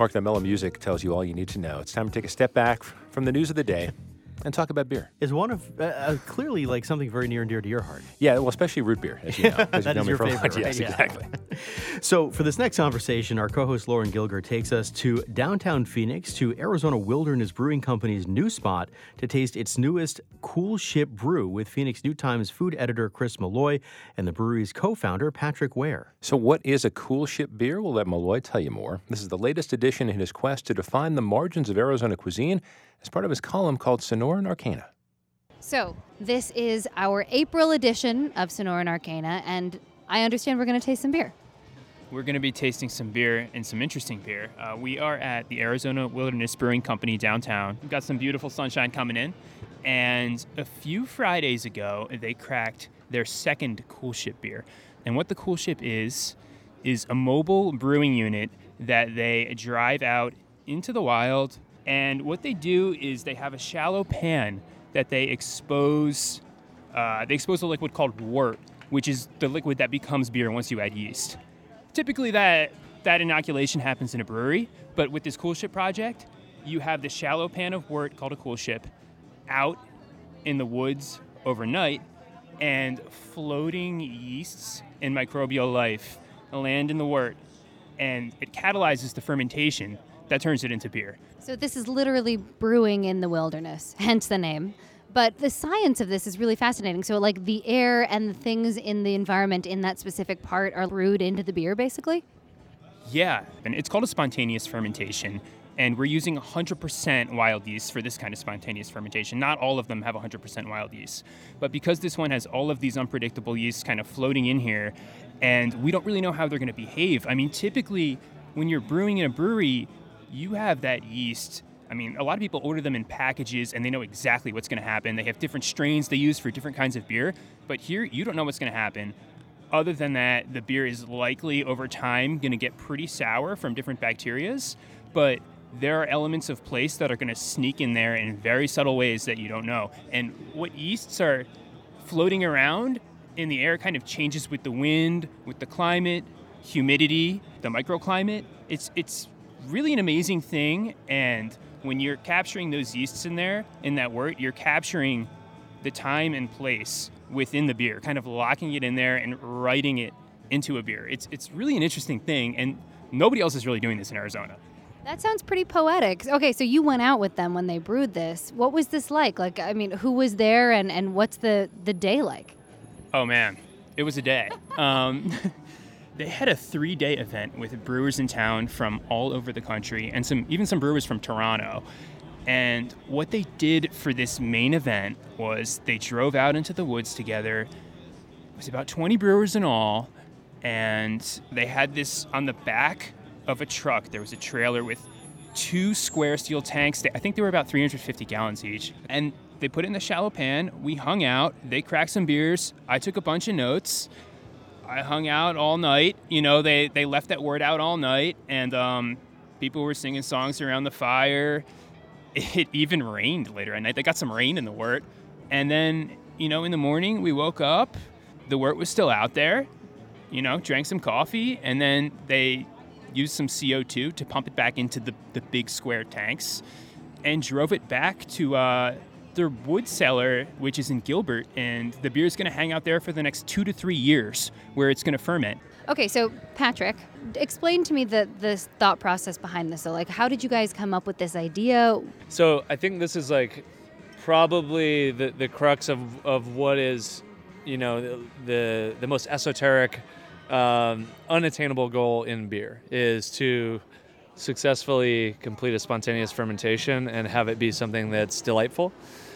Mark, the mellow music tells you all you need to know. It's time to take a step back from the news of the day and talk about beer. Is one of clearly like something very near and dear to your heart. Yeah, well, especially root beer, as you know. That is your favorite, right? Yes, Yeah. exactly. So for this next conversation, our co-host Lauren Gilger takes us to downtown Phoenix to Arizona Wilderness Brewing Company's new spot to taste its newest Cool Ship brew with Phoenix New Times food editor Chris Malloy and the brewery's co-founder Patrick Ware. So what is a Cool Ship beer? We'll let Malloy tell you more. This is the latest edition in his quest to define the margins of Arizona cuisine as part of his column called Sonoran Arcana. So this is our April edition of Sonoran Arcana, and I understand we're going to taste some beer. We're going to be tasting some beer and some interesting beer. We are at the Arizona Wilderness Brewing Company downtown. We've got some beautiful sunshine coming in. And a few Fridays ago, they cracked their second Cool Ship beer. And what the Cool Ship is a mobile brewing unit that they drive out into the wild. And what they do is they have a shallow pan that they expose. They expose a liquid called wort, which is the liquid that becomes beer once you add yeast. Typically, that inoculation happens in a brewery, but with this Cool Ship project, you have the shallow pan of wort called a Cool Ship out in the woods overnight, and floating yeasts and microbial life land in the wort, and it catalyzes the fermentation that turns it into beer. So this is literally brewing in the wilderness, hence the name. But the science of this is really fascinating. So like the air and the things in the environment in that specific part are brewed into the beer, basically? Yeah, and it's called a spontaneous fermentation. And we're using 100% wild yeast for this kind of spontaneous fermentation. Not all of them have 100% wild yeast. But because this one has all of these unpredictable yeasts kind of floating in here, and we don't really know how they're going to behave. I mean, typically, when you're brewing in a brewery, you have that yeast. I mean, a lot of people order them in packages, and they know exactly what's going to happen. They have different strains they use for different kinds of beer. But here, you don't know what's going to happen. Other than that, the beer is likely, over time, going to get pretty sour from different bacterias. But there are elements of place that are going to sneak in there in very subtle ways that you don't know. And what yeasts are floating around in the air kind of changes with the wind, with the climate, humidity, the microclimate. It's really an amazing thing. And when you're capturing those yeasts in there, in that wort, you're capturing the time and place within the beer, kind of locking it in there and writing it into a beer. It's really an interesting thing, and nobody else is really doing this in Arizona. That sounds pretty poetic. Okay, so you went out with them when they brewed this. What was this like? Like, I mean, who was there and what's the day like? Oh, man. It was a day. They had a 3-day event with brewers in town from all over the country and even some brewers from Toronto. And what they did for this main event was they drove out into the woods together. It was about 20 brewers in all, and they had this on the back of a truck. There was a trailer with 2 square steel tanks. I think they were about 350 gallons each. And they put it in the shallow pan. We hung out. They cracked some beers. I took a bunch of notes. I hung out all night. You know, they left that word out all night, and people were singing songs around the fire. It even rained later at night. They got some rain in the wort. And then, you know, in the morning, we woke up. The wort was still out there. You know, drank some coffee, and then they used some CO2 to pump it back into the big square tanks and drove it back to their wood cellar, which is in Gilbert, and the beer is going to hang out there for the next 2 to 3 years where it's going to ferment. Okay, so Patrick, explain to me the thought process behind this. So, like, how did you guys come up with this idea? So I think this is like probably the crux of what is, you know, the most esoteric, unattainable goal in beer is to successfully complete a spontaneous fermentation and have it be something that's delightful.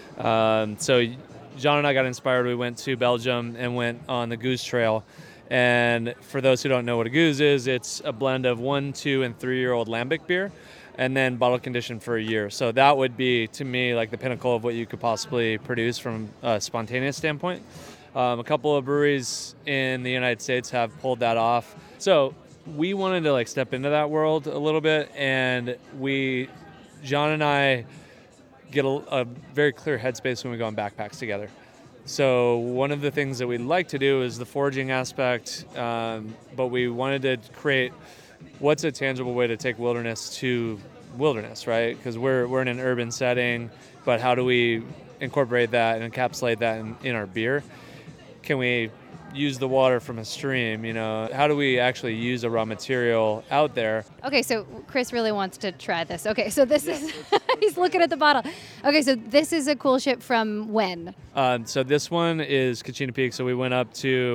So John and I got inspired. We went to Belgium and went on the Goose Trail. And for those who don't know what a goose is, it's a blend of 1, 2, and 3-year-old lambic beer, and then bottle conditioned for a year. So that would be, to me, like the pinnacle of what you could possibly produce from a spontaneous standpoint. A couple of breweries in the United States have pulled that off. So we wanted to like step into that world a little bit, and John and I get a very clear headspace when we go on backpacks together. So one of the things that we like to do is the foraging aspect, but we wanted to create what's a tangible way to take wilderness to wilderness, right? Because we're in an urban setting, but how do we incorporate that and encapsulate that in our beer? Can we use the water from a stream? How do we actually use a raw material out there? Okay, so Chris really wants to try this. Okay, so this is, he's looking at the bottle. Okay, so this is a Coolship from when? So this one is Kachina Peak. So we went up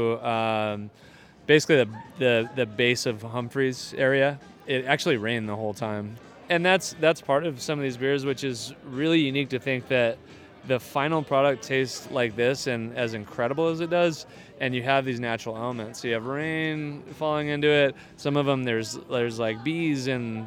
to basically the base of Humphreys area. It actually rained the whole time. And that's part of some of these beers, which is really unique to think that the final product tastes like this and as incredible as it does, and you have these natural elements. So you have rain falling into it. Some of them there's like bees, and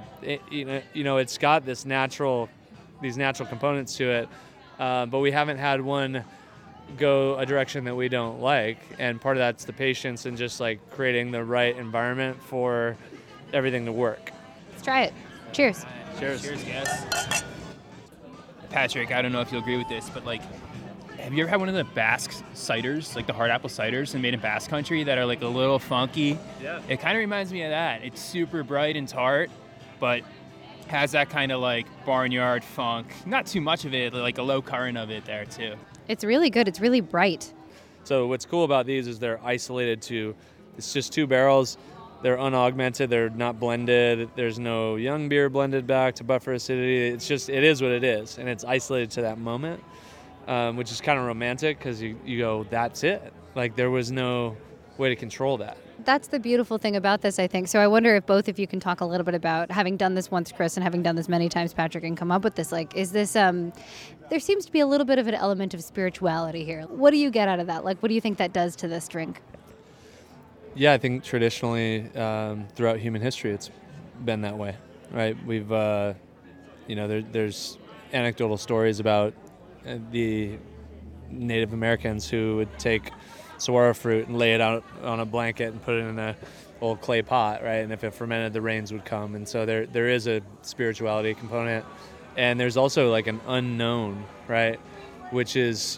it's got these natural components to it. But we haven't had one go a direction that we don't like, and part of that's the patience and just like creating the right environment for everything to work. Let's try it. Cheers. Cheers. Cheers, guys. Patrick, I don't know if you'll agree with this, but have you ever had one of the Basque ciders, like the hard apple ciders and made in Basque country that are like a little funky? Yeah. It kind of reminds me of that. It's super bright and tart, but has that kind of like barnyard funk. Not too much of it, like a low current of it there too. It's really good. It's really bright. So what's cool about these is they're isolated to, it's just 2 barrels. They're unaugmented. They're not blended. There's no young beer blended back to buffer acidity. It is what it is, and it's isolated to that moment, which is kind of romantic because you go, that's it. Like there was no way to control that. That's the beautiful thing about this, I think. So I wonder if both of you can talk a little bit about having done this once, Chris, and having done this many times, Patrick, and come up with this. Like, is this, there seems to be a little bit of an element of spirituality here. What do you get out of that? Like, what do you think that does to this drink? Yeah, I think traditionally throughout human history, it's been that way, right? We've, there's anecdotal stories about the Native Americans who would take saguaro fruit and lay it out on a blanket and put it in a old clay pot, right? And if it fermented, the rains would come. And so there is a spirituality component, and there's also like an unknown, right? Which is.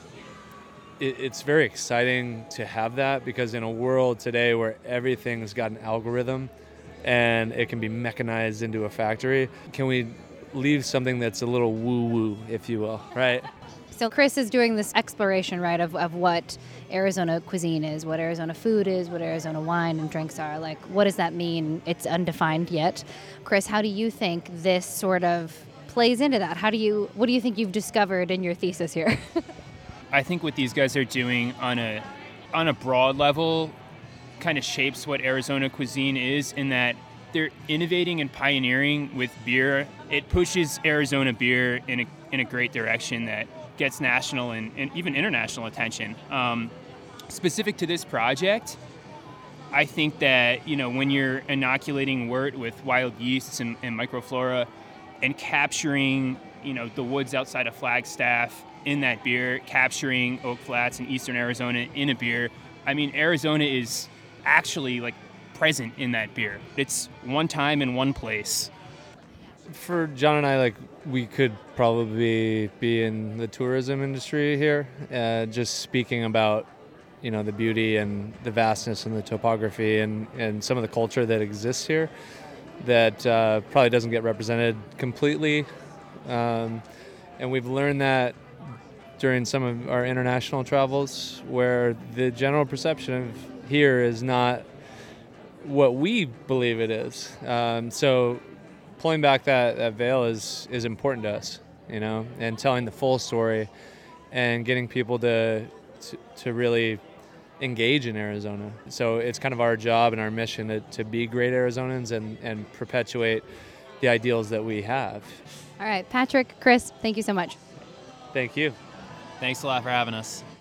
It's very exciting to have that, because in a world today where everything's got an algorithm and it can be mechanized into a factory, can we leave something that's a little woo-woo, if you will, right? So Chris is doing this exploration, right, of what Arizona cuisine is, what Arizona food is, what Arizona wine and drinks are. Like, what does that mean? It's undefined yet. Chris, how do you think this sort of plays into that? What do you think you've discovered in your thesis here? I think what these guys are doing on a broad level kind of shapes what Arizona cuisine is, in that they're innovating and pioneering with beer. It pushes Arizona beer in a great direction that gets national and even international attention. Specific to this project, I think that when you're inoculating wort with wild yeasts and microflora and capturing the woods outside of Flagstaff in that beer, capturing Oak Flats in eastern Arizona in a beer. I mean, Arizona is actually like present in that beer. It's one time in one place. For John and I, we could probably be in the tourism industry here, just speaking about, the beauty and the vastness and the topography and some of the culture that exists here that probably doesn't get represented completely. And we've learned that during some of our international travels, where the general perception of here is not what we believe it is. So pulling back that veil is important to us, and telling the full story and getting people to really engage in Arizona. So it's kind of our job and our mission to be great Arizonans and perpetuate the ideals that we have. All right, Patrick, Chris, thank you so much. Thank you. Thanks a lot for having us.